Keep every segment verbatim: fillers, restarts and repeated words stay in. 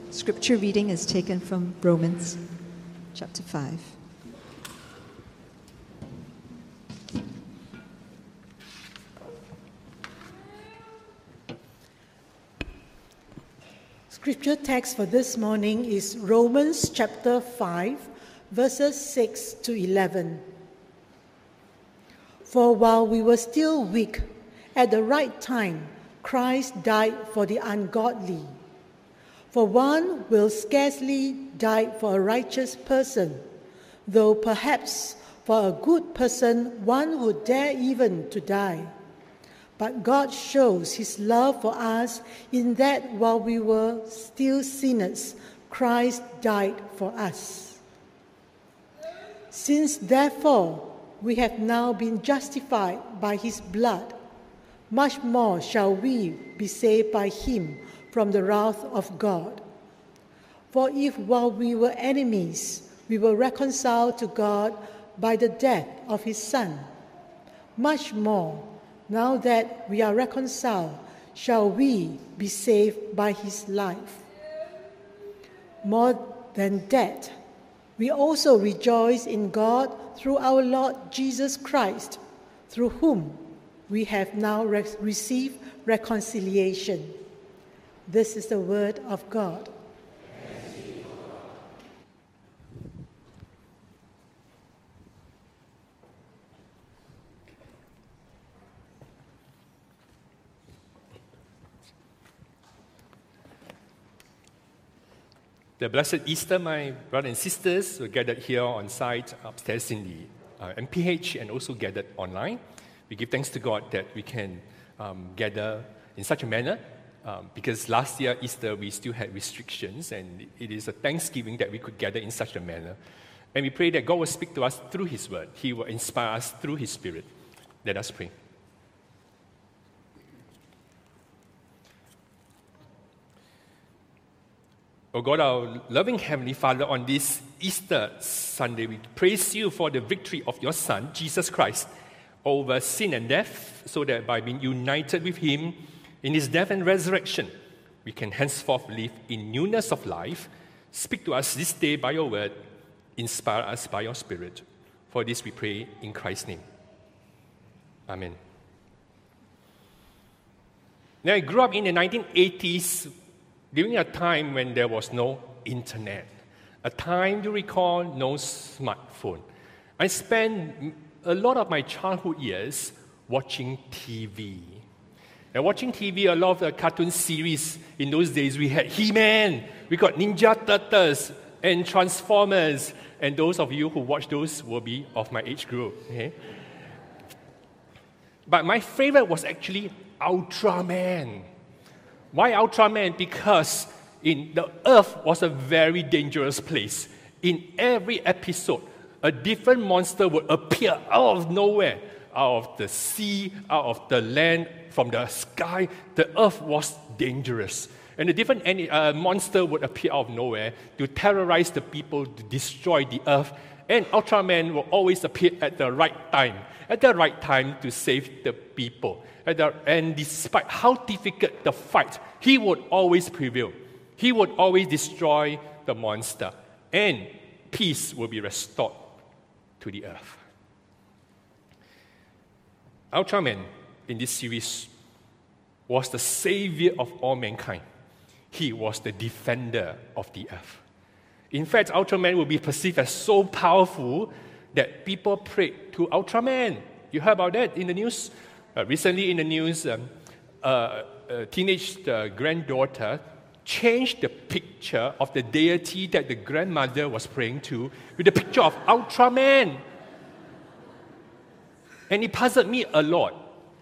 Scripture reading is taken from Romans chapter five. Scripture text for this morning is Romans chapter five, verses six to eleven. For while we were still weak, at the right time, Christ died for the ungodly. For one will scarcely die for a righteous person, though perhaps for a good person one would dare even to die. But God shows his love for us in that while we were still sinners, Christ died for us. Since therefore we have now been justified by his blood, much more shall we be saved by him from the wrath of God. For if while we were enemies, we were reconciled to God by the death of his Son, much more, now that we are reconciled, shall we be saved by his life. More than that, we also rejoice in God through our Lord Jesus Christ, through whom we have now re- received reconciliation. This is the word of God. The blessed Easter, my brothers and sisters, were gathered here on site upstairs in the uh, M P H and also gathered online. We give thanks to God that we can um, gather in such a manner um, because last year, Easter, we still had restrictions, and it is a thanksgiving that we could gather in such a manner. And we pray that God will speak to us through his word. He will inspire us through his spirit. Let us pray. Oh God, our loving Heavenly Father, on this Easter Sunday, we praise you for the victory of your Son, Jesus Christ, over sin and death, so that by being united with him in his death and resurrection, we can henceforth live in newness of life. Speak to us this day by your word, inspire us by your spirit. For this we pray in Christ's name. Amen. Now, I grew up in the nineteen eighties, during a time when there was no internet, a time, you recall, no smartphone. I spent a lot of my childhood years watching T V. And watching T V, a lot of the cartoon series, in those days we had He-Man, we got Ninja Turtles, and Transformers, and those of you who watch those will be of my age group. Okay? But my favorite was actually Ultraman. Why Ultraman? Because in the Earth was a very dangerous place. In every episode, a different monster would appear out of nowhere, out of the sea, out of the land, from the sky. The Earth was dangerous. And a different uh, monster would appear out of nowhere to terrorize the people, to destroy the Earth. And Ultraman will always appear at the right time, at the right time to save the people. And despite how difficult the fight, he would always prevail. He would always destroy the monster. And peace will be restored to the earth. Ultraman, in this series, was the savior of all mankind. He was the defender of the earth. In fact, Ultraman will be perceived as so powerful that people prayed to Ultraman. You heard about that in the news? Uh, recently in the news, um, uh, a teenage uh, granddaughter changed the picture of the deity that the grandmother was praying to with a picture of Ultraman. And it puzzled me a lot.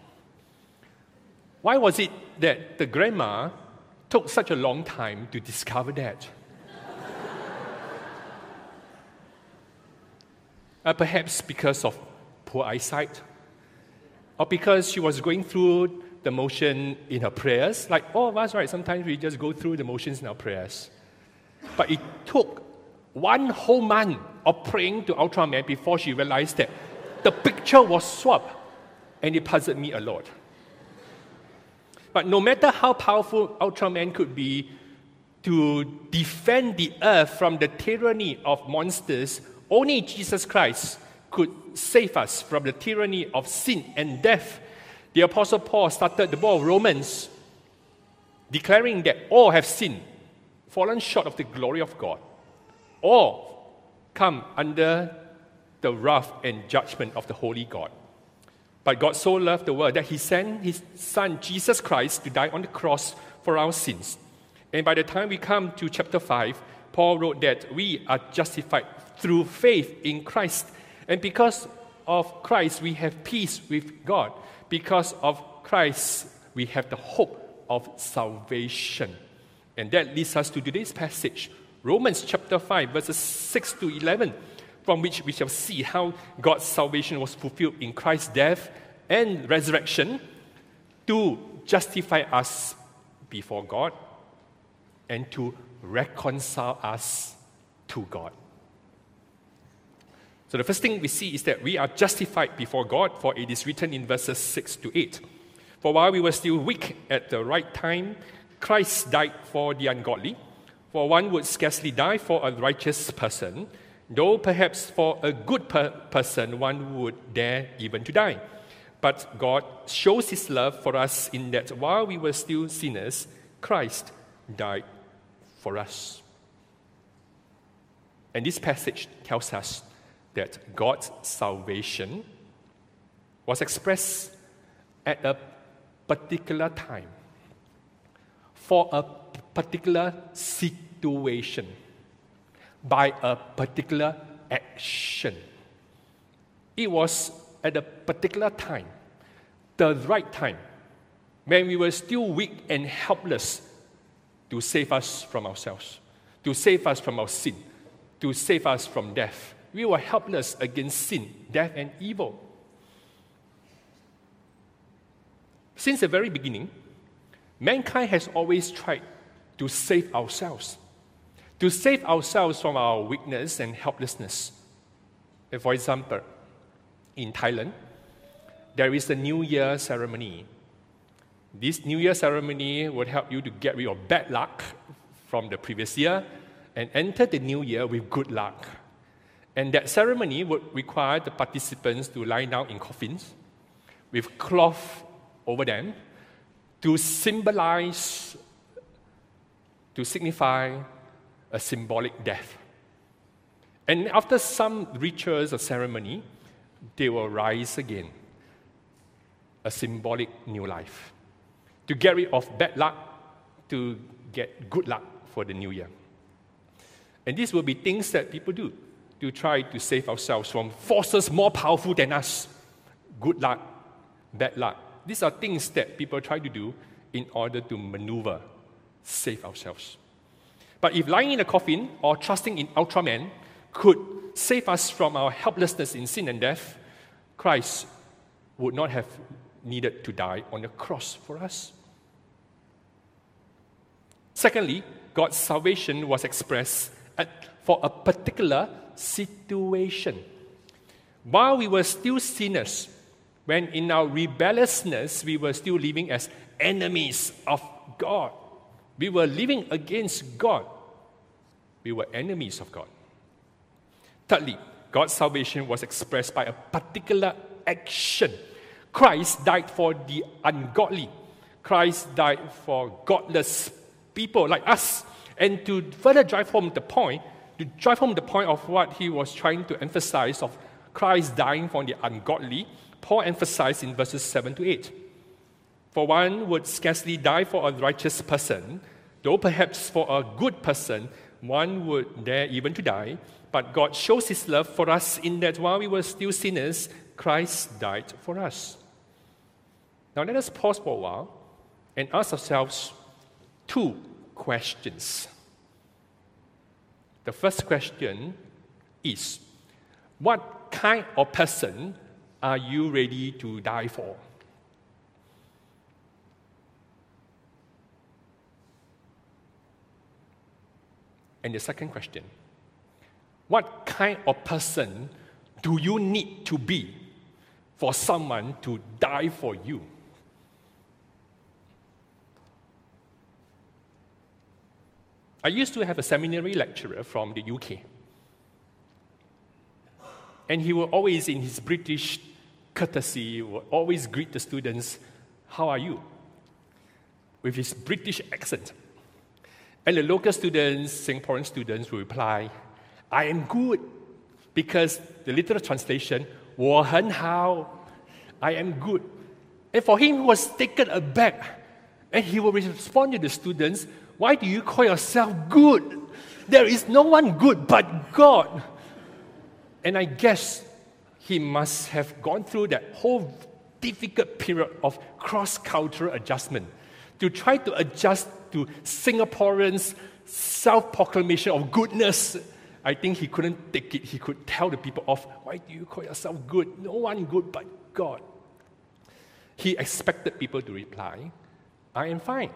Why was it that the grandma took such a long time to discover that? uh, perhaps because of poor eyesight, or because she was going through the motion in her prayers. Like all of us, right? Sometimes we just go through the motions in our prayers. But it took one whole month of praying to Ultraman before she realized that the picture was swapped, and it puzzled me a lot. But no matter how powerful Ultraman could be to defend the earth from the tyranny of monsters, only Jesus Christ could save us from the tyranny of sin and death. The Apostle Paul started the book of Romans declaring that all have sinned, fallen short of the glory of God. All come under the wrath and judgment of the holy God. But God so loved the world that He sent His Son, Jesus Christ, to die on the cross for our sins. And by the time we come to chapter five, Paul wrote that we are justified through faith in Christ. And because of Christ, we have peace with God. Because of Christ, we have the hope of salvation. And that leads us to today's passage, Romans chapter five, verses six to eleven, from which we shall see how God's salvation was fulfilled in Christ's death and resurrection to justify us before God and to reconcile us to God. So the first thing we see is that we are justified before God, for it is written in verses six to eight. For while we were still weak at the right time, Christ died for the ungodly. For one would scarcely die for a righteous person, though perhaps for a good per- person one would dare even to die. But God shows His love for us in that while we were still sinners, Christ died for us. And this passage tells us that God's salvation was expressed at a particular time, for a particular situation, by a particular action. It was at a particular time, the right time, when we were still weak and helpless, to save us from ourselves, to save us from our sin, to save us from death. We were helpless against sin, death, and evil. Since the very beginning, mankind has always tried to save ourselves, to save ourselves from our weakness and helplessness. And for example, in Thailand, there is a New Year ceremony. This New Year ceremony would help you to get rid of bad luck from the previous year and enter the new year with good luck. And that ceremony would require the participants to lie down in coffins with cloth over them to symbolize, to signify a symbolic death. And after some rituals or ceremony, they will rise again, a symbolic new life, to get rid of bad luck, to get good luck for the new year. And these will be things that people do to try to save ourselves from forces more powerful than us. Good luck, bad luck. These are things that people try to do in order to maneuver, save ourselves. But if lying in a coffin or trusting in Ultraman could save us from our helplessness in sin and death, Christ would not have needed to die on the cross for us. Secondly, God's salvation was expressed at, for a particular situation. While we were still sinners, when in our rebelliousness we were still living as enemies of God, we were living against God, we were enemies of God. Thirdly, God's salvation was expressed by a particular action. Christ died for the ungodly. Christ died for godless people like us. And to further drive home the point, to drive home the point of what he was trying to emphasize of Christ dying for the ungodly, Paul emphasized in verses seven to eight. For one would scarcely die for a righteous person, though perhaps for a good person, one would dare even to die. But God shows His love for us in that while we were still sinners, Christ died for us. Now let us pause for a while and ask ourselves two questions. The first question is, what kind of person are you ready to die for? And the second question, what kind of person do you need to be for someone to die for you? I used to have a seminary lecturer from the U K. And he would always, in his British courtesy, would always greet the students, "How are you?" with his British accent. And the local students, Singaporean students, will reply, "I am good," because the literal translation, 我很好, I am good. And for him, he was taken aback. And he will respond to the students, "Why do you call yourself good? There is no one good but God." And I guess he must have gone through that whole difficult period of cross-cultural adjustment to try to adjust to Singaporeans' self-proclamation of goodness. I think he couldn't take it. He could tell the people off, "Why do you call yourself good? No one good but God." He expected people to reply, "I am fine."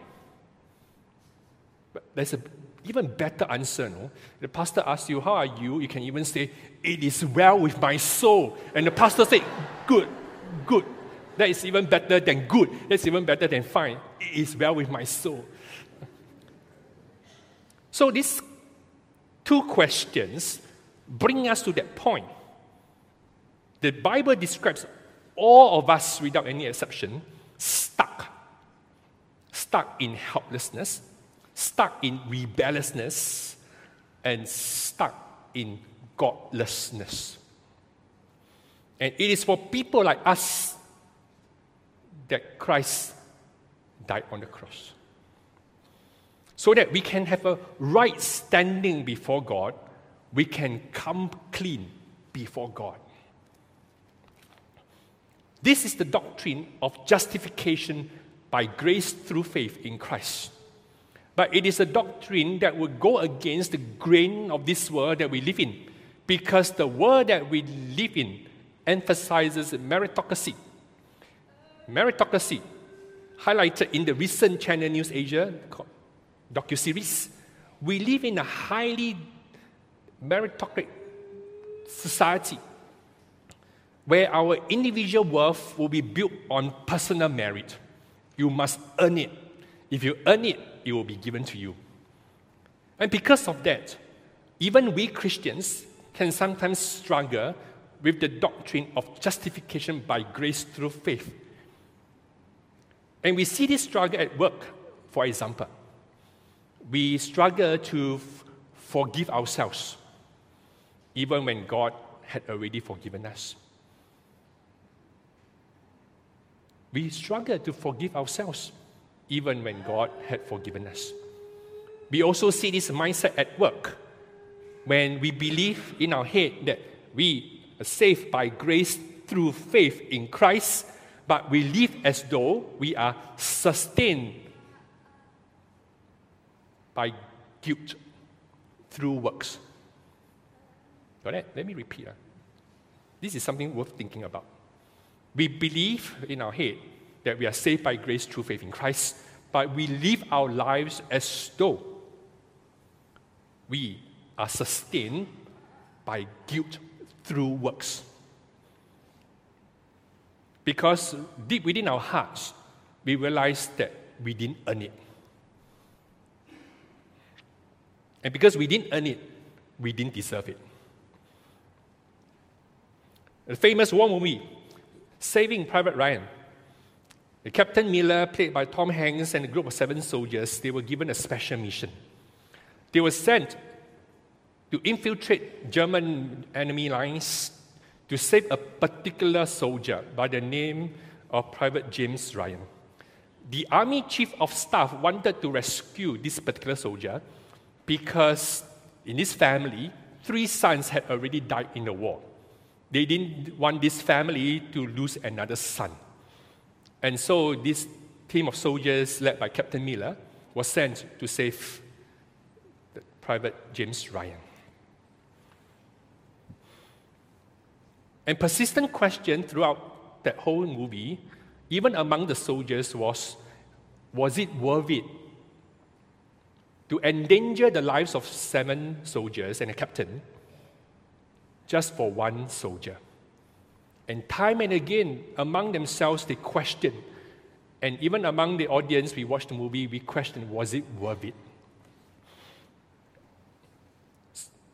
But there's an even better answer, no? The pastor asks you, "How are you?" You can even say, "It is well with my soul." And the pastor said, "Good, good." That is even better than good. That's even better than fine. It is well with my soul. So these two questions bring us to that point. The Bible describes all of us, without any exception, stuck. Stuck in helplessness, stuck in rebelliousness, and stuck in godlessness. And it is for people like us that Christ died on the cross, so that we can have a right standing before God, we can come clean before God. This is the doctrine of justification by grace through faith in Christ. But it is a doctrine that would go against the grain of this world that we live in, because the world that we live in emphasizes meritocracy. Meritocracy, highlighted in the recent Channel News Asia docuseries. We live in a highly meritocratic society where our individual worth will be built on personal merit. You must earn it. If you earn it, it will be given to you. And because of that, even we Christians can sometimes struggle with the doctrine of justification by grace through faith. And we see this struggle at work, for example. We struggle to f- forgive ourselves, even when God had already forgiven us. We struggle to forgive ourselves, even when God had forgiven us. We also see this mindset at work, when we believe in our head that we are saved by grace through faith in Christ, but we live as though we are sustained by guilt through works. Got it? Let me repeat. Uh. This is something worth thinking about. We believe in our head that we are saved by grace through faith in Christ, but we live our lives as though we are sustained by guilt through works. Because deep within our hearts, we realize that we didn't earn it. And because we didn't earn it, we didn't deserve it. The famous war movie, Saving Private Ryan. The Captain Miller, played by Tom Hanks, and a group of seven soldiers, they were given a special mission. They were sent to infiltrate German enemy lines to save a particular soldier by the name of Private James Ryan. The Army Chief of Staff wanted to rescue this particular soldier because in his family, three sons had already died in the war. They didn't want this family to lose another son. And so this team of soldiers, led by Captain Miller, was sent to save Private James Ryan. And persistent question throughout that whole movie, even among the soldiers, was, was it worth it to endanger the lives of seven soldiers and a captain just for one soldier? And time and again, among themselves, they questioned. And even among the audience, we watched the movie, we questioned, was it worth it?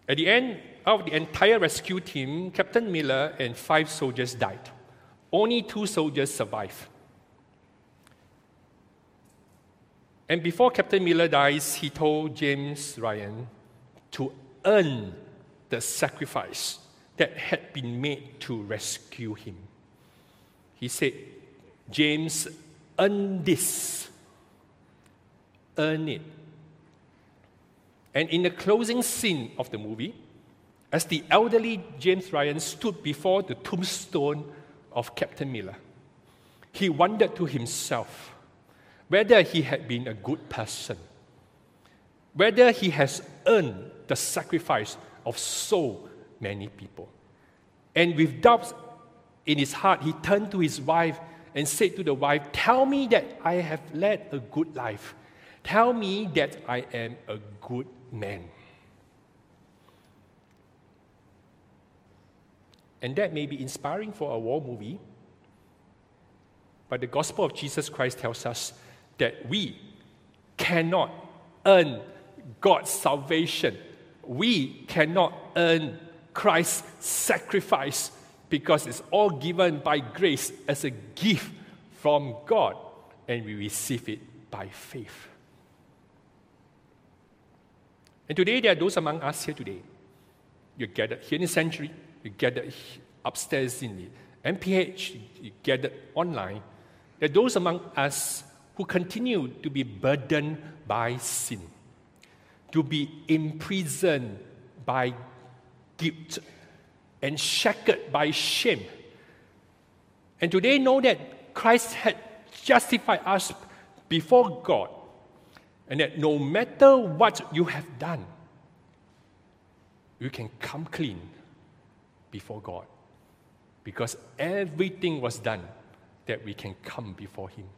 At the end of the entire rescue team, Captain Miller and five soldiers died. Only two soldiers survived. And before Captain Miller dies, he told James Ryan to earn the sacrifice that had been made to rescue him. He said, James, earn this. Earn it. And in the closing scene of the movie, as the elderly James Ryan stood before the tombstone of Captain Miller, he wondered to himself whether he had been a good person, whether he has earned the sacrifice of so many people. And with doubts in his heart, he turned to his wife and said to the wife, tell me that I have led a good life. Tell me that I am a good man. And that may be inspiring for a war movie, but the gospel of Jesus Christ tells us that we cannot earn God's salvation. We cannot earn Christ's sacrifice because it's all given by grace as a gift from God, and we receive it by faith. And today, there are those among us here today. You're gathered here in the sanctuary, you're gathered upstairs in the M P H, you're gathered online. There are those among us who continue to be burdened by sin, to be imprisoned by guilt, and shackled by shame. And today know that Christ had justified us before God, and that no matter what you have done, you can come clean before God, because everything was done that we can come before Him.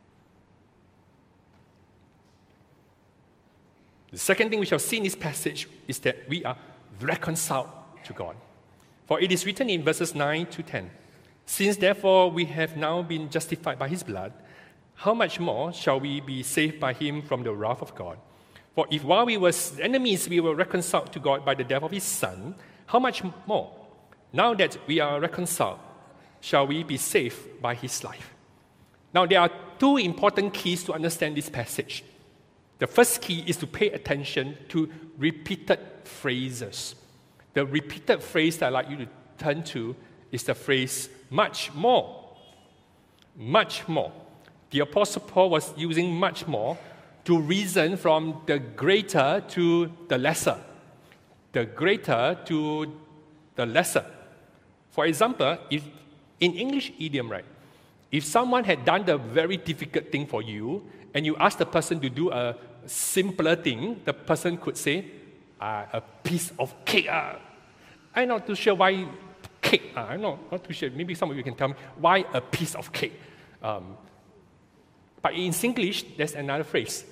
The second thing we shall see in this passage is that we are reconciled to God. For it is written in verses nine to ten, since therefore we have now been justified by His blood, how much more shall we be saved by Him from the wrath of God? For if while we were enemies we were reconciled to God by the death of His Son, how much more, now that we are reconciled, shall we be saved by His life? Now there are two important keys to understand this passage. The first key is to pay attention to repeated phrases. The repeated phrase that I'd like you to turn to is the phrase, much more. Much more. The Apostle Paul was using much more to reason from the greater to the lesser. The greater to the lesser. For example, if in English idiom, right, if someone had done the very difficult thing for you, and you ask the person to do a simpler thing, the person could say, uh, a piece of cake. Uh. I'm not too sure why cake. Uh, I'm not, not too sure. Maybe some of you can tell me why a piece of cake. Um, but in Singlish, there's another phrase.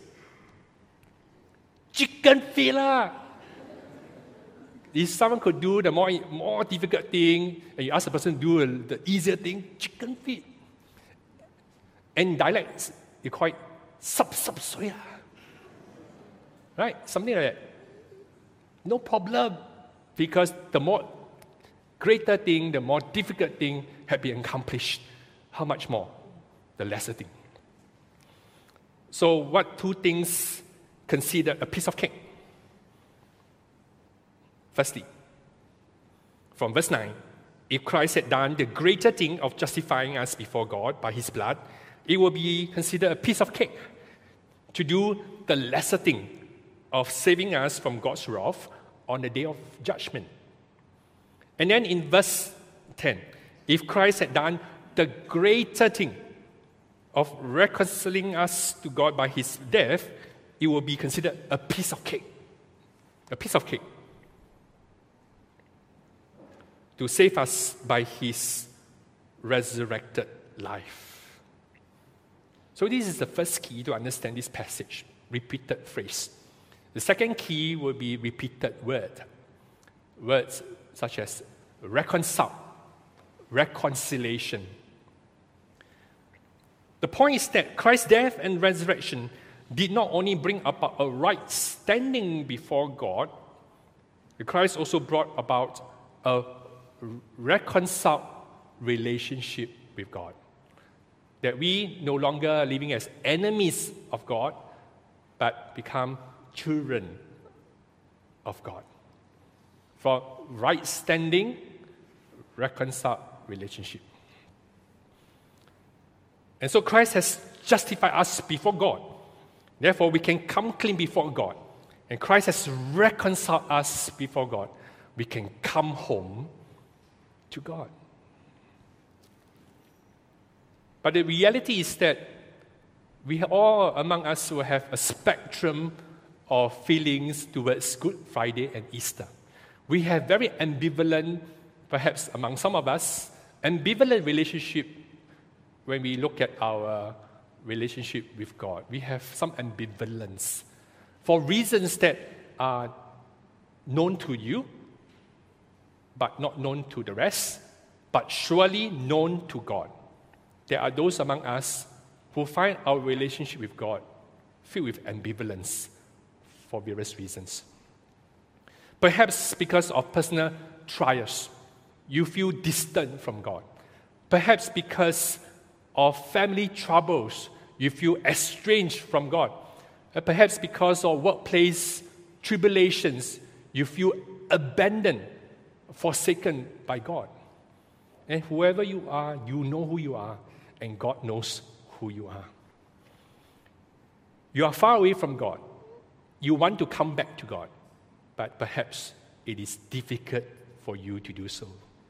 Chicken feet lah. If someone could do the more, more difficult thing, and you ask the person to do the easier thing, chicken feet. And in dialects, you call it sub sub soya. Right? Something like that. No problem. Because the more greater thing, the more difficult thing had been accomplished. How much more? The lesser thing. So what two things consider a piece of cake? Firstly, from verse nine, if Christ had done the greater thing of justifying us before God by His blood, it will be considered a piece of cake to do the lesser thing of saving us from God's wrath on the day of judgment. And then in verse ten, if Christ had done the greater thing of reconciling us to God by His death, it will be considered a piece of cake. A piece of cake. To save us by His resurrected life. So this is the first key to understand this passage, repeated phrase. The second key will be repeated word. Words such as reconcile, reconciliation. The point is that Christ's death and resurrection did not only bring about a right standing before God, Christ also brought about a reconciled relationship with God. That we no longer living as enemies of God, but become children of God. For right standing, reconciled relationship. And so Christ has justified us before God. Therefore, we can come clean before God. And Christ has reconciled us before God. We can come home to God. But the reality is that we all among us will have a spectrum of feelings towards Good Friday and Easter. We have very ambivalent, perhaps among some of us, ambivalent relationship when we look at our relationship with God. We have some ambivalence for reasons that are known to you, but not known to the rest, but surely known to God. There are those among us who find our relationship with God filled with ambivalence for various reasons. Perhaps because of personal trials, you feel distant from God. Perhaps because of family troubles, you feel estranged from God. And perhaps because of workplace tribulations, you feel abandoned, forsaken by God. And whoever you are, you know who you are, and God knows who you are. You are far away from God. You want to come back to God, but perhaps it is difficult for you to do so.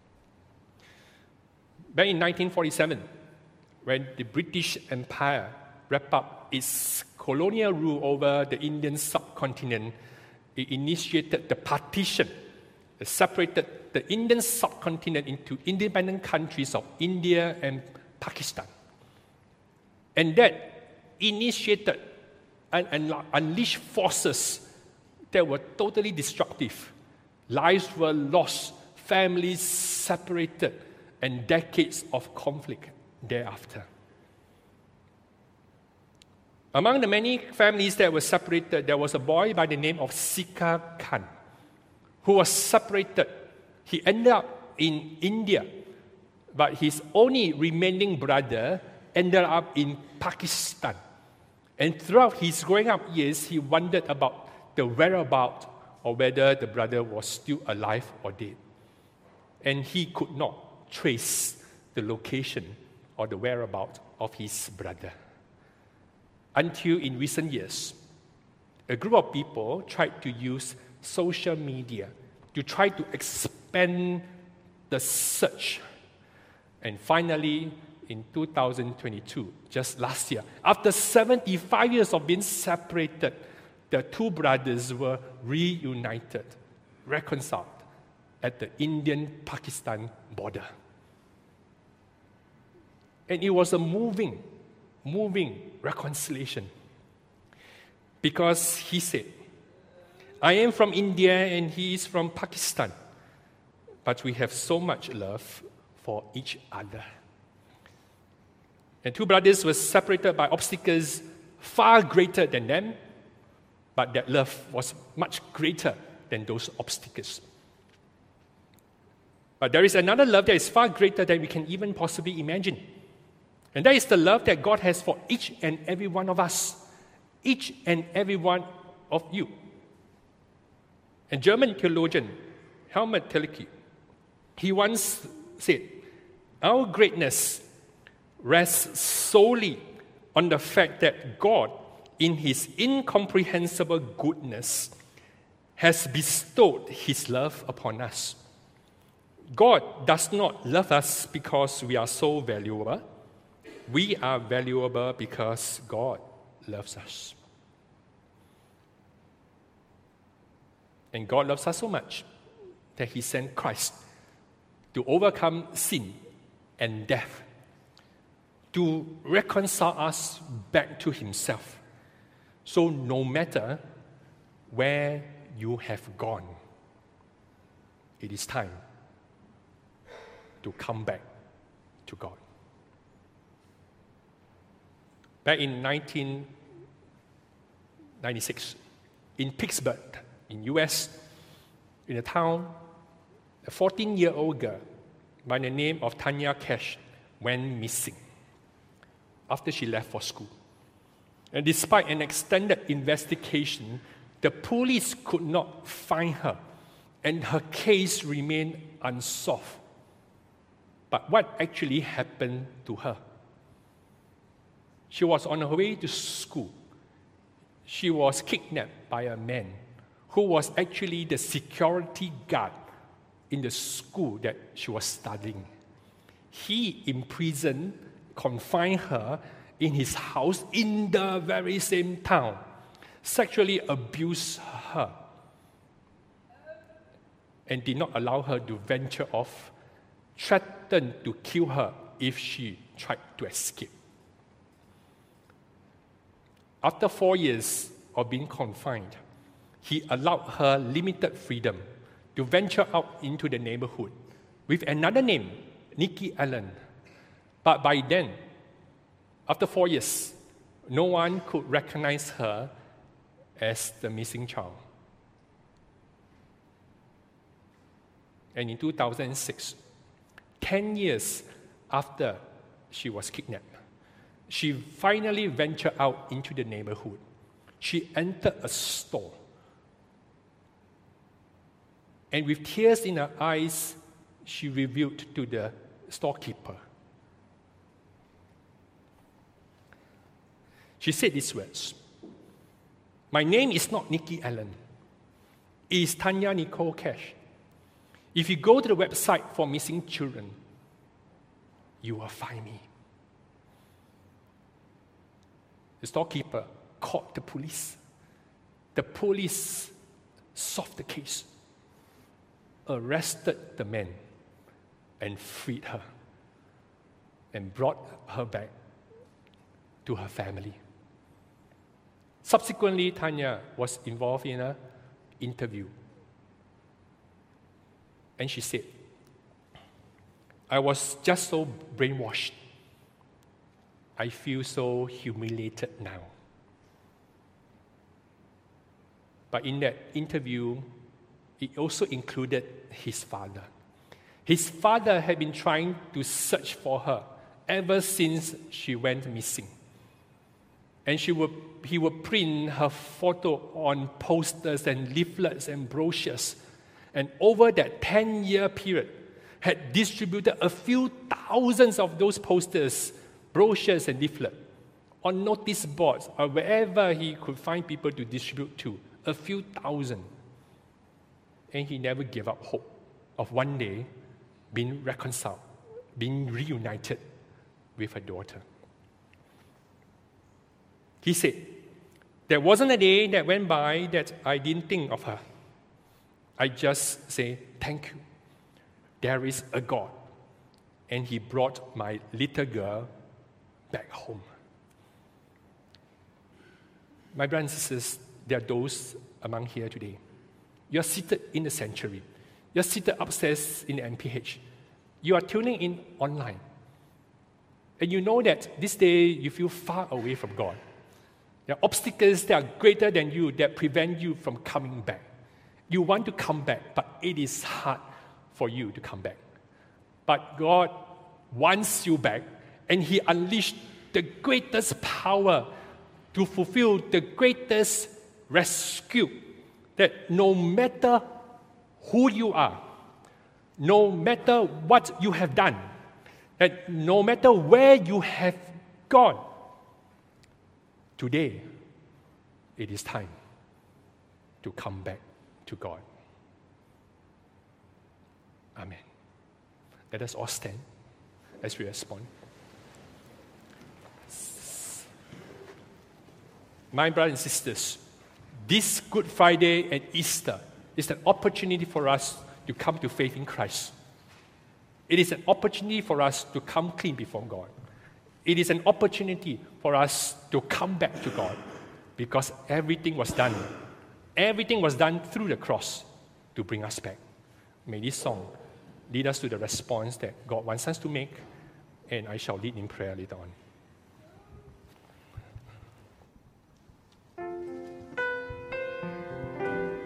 Back in nineteen forty-seven, when the British Empire wrapped up its colonial rule over the Indian subcontinent, it initiated the partition. It separated the Indian subcontinent into independent countries of India and Pakistan. And that initiated and, and unleashed forces that were totally destructive. Lives were lost, families separated, and decades of conflict thereafter. Among the many families that were separated, there was a boy by the name of Sikka Khan, who was separated. He ended up in India, but his only remaining brother ended up in Pakistan. And throughout his growing up years, he wondered about the whereabouts or whether the brother was still alive or dead. And he could not trace the location or the whereabouts of his brother. Until in recent years, a group of people tried to use social media to try to expand the search. And finally, in two thousand twenty-two, just last year, after seventy-five years of being separated, the two brothers were reunited, reconciled at the Indian-Pakistan border. And it was a moving, moving reconciliation. Because he said, I am from India and he is from Pakistan, but we have so much love for each other. And two brothers were separated by obstacles far greater than them, but that love was much greater than those obstacles. But there is another love that is far greater than we can even possibly imagine. And that is the love that God has for each and every one of us, each and every one of you. A German theologian, Helmut Thielicke, he once said, our greatness rests solely on the fact that God, in His incomprehensible goodness, has bestowed His love upon us. God does not love us because we are so valuable. We are valuable because God loves us. And God loves us so much that He sent Christ to overcome sin and death, to reconcile us back to Himself. So no matter where you have gone, it is time to come back to God. Back in nineteen ninety-six, in Pittsburgh, in U S, in a town, a fourteen-year-old girl by the name of Tanya Cash went missing after she left for school. And despite an extended investigation, the police could not find her, and her case remained unsolved. But what actually happened to her? She was on her way to school. She was kidnapped by a man who was actually the security guard in the school that she was studying. He imprisoned, confined her in his house in the very same town, sexually abused her, and did not allow her to venture off, threatened to kill her if she tried to escape. After four years of being confined, he allowed her limited freedom to venture out into the neighborhood with another name, Nikki Allen. But by then, after four years, no one could recognize her as the missing child. And in two thousand six, ten years after she was kidnapped, she finally ventured out into the neighborhood. She entered a store. And with tears in her eyes, she revealed to the storekeeper. She said these words, "My name is not Nikki Allen. It is Tanya Nicole Cash. If you go to the website for missing children, you will find me." The storekeeper called the police. The police solved the case, arrested the man, and freed her, and brought her back to her family. Subsequently, Tanya was involved in an interview. And she said, "I was just so brainwashed. I feel so humiliated now." But in that interview, it also included his father. His father had been trying to search for her ever since she went missing. And she would, he would print her photo on posters and leaflets and brochures. And over that ten-year period, had distributed a few thousands of those posters, brochures, and leaflets on notice boards or wherever he could find people to distribute to, a few thousand. And he never gave up hope of one day being reconciled, being reunited with her daughter. He said, "There wasn't a day that went by that I didn't think of her. I just say, thank you. There is a God, and He brought my little girl back home." My brothers and sisters, there are those among here today. You're seated in the sanctuary. You're seated upstairs in the M P H. You are tuning in online. And you know that this day you feel far away from God. There are obstacles that are greater than you that prevent you from coming back. You want to come back, but it is hard for you to come back. But God wants you back, and He unleashed the greatest power to fulfill the greatest rescue, that no matter who you are, no matter what you have done, that no matter where you have gone, today it is time to come back to God. Amen. Let us all stand as we respond. My brothers and sisters, this Good Friday and Easter is an opportunity for us to come to faith in Christ. It is an opportunity for us to come clean before God. It is an opportunity for us to come back to God, because everything was done. Everything was done through the cross to bring us back. May this song lead us to the response that God wants us to make, and I shall lead in prayer later on.